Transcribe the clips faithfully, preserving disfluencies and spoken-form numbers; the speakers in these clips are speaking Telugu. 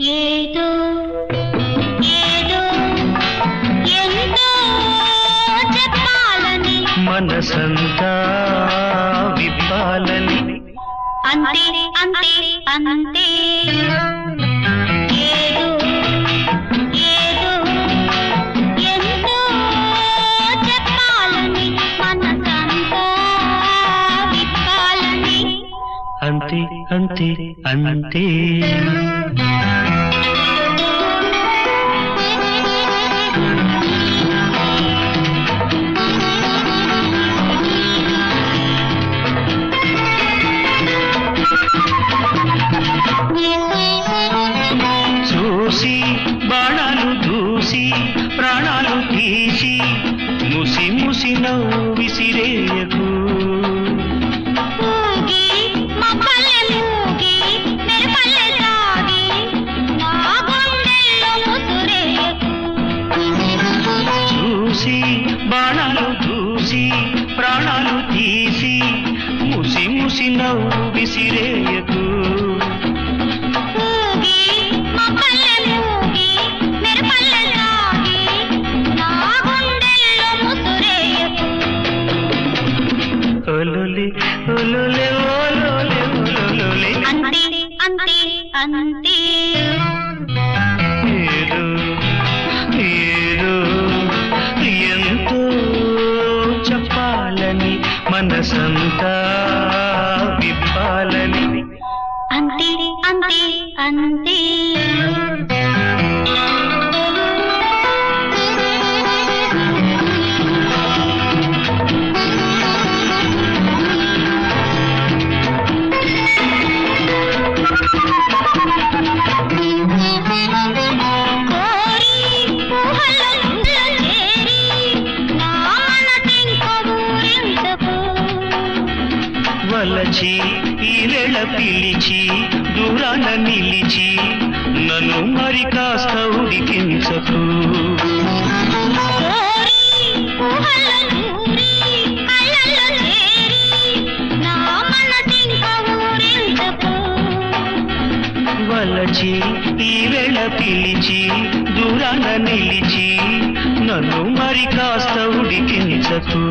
ఏదో ఏదో ఎంతో చెప్పాలని మనసంతా విప్పాలని అంతే అంతే అంతే ఏదో ఏదో ఎంతో చెప్పాలని మనసంతా విప్పాలని అంతే అంతే అంతే చూసి బాణాలు దూసి ప్రాణాలు తీసి ముసి ముసి నవ్వు విసిరేయకు ఊగి మబ్బల్లె మూగి మెరుపల్లె సాగి నా గుండెల్లో ముసురేయకు చూసి బాణాలు దూసి ప్రాణాలు తీసి ముసి ముసి నవ్వు విసిరేయకు ఊగి మబ్బల్లె మూగి మెరుపల్లె సాగి నా గుండెల్లో ముసురేయకు ఒలొలి ఒలొలె ఒలొలె ఒలొలె అంతే అంతే అంతే ఏదో ఏదో ఎంతో చెప్పాలని మనసంతా విప్పాలని అంతే అంతే అంతే కోరి ఊహలలో చేరి నా మనసింకో ఊరించకు వలచి ఈలెళ పిలిచి దూరాన నిలిచి నన్ను మరి కాస్త ఉడికించకు కోరి ఊహలూరి కళ్ళల్లో చేరి నా మనసింకో ఊరించకు వలచి ఈలెళ పిలిచి దూరాన నిలిచి నన్ను మరి కాస్త ఉడికించకు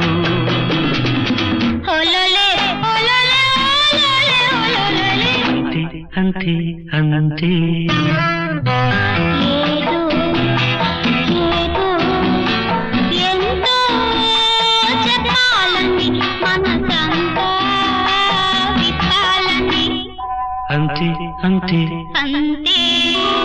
ఒలొలే ఒలొలే ఒలొలే ఒలొలే అంతే అంతే ఏదో ఏదో ఎంతో చెప్పాలని మనసంతా విప్పాలని అంతే అంతే అంతే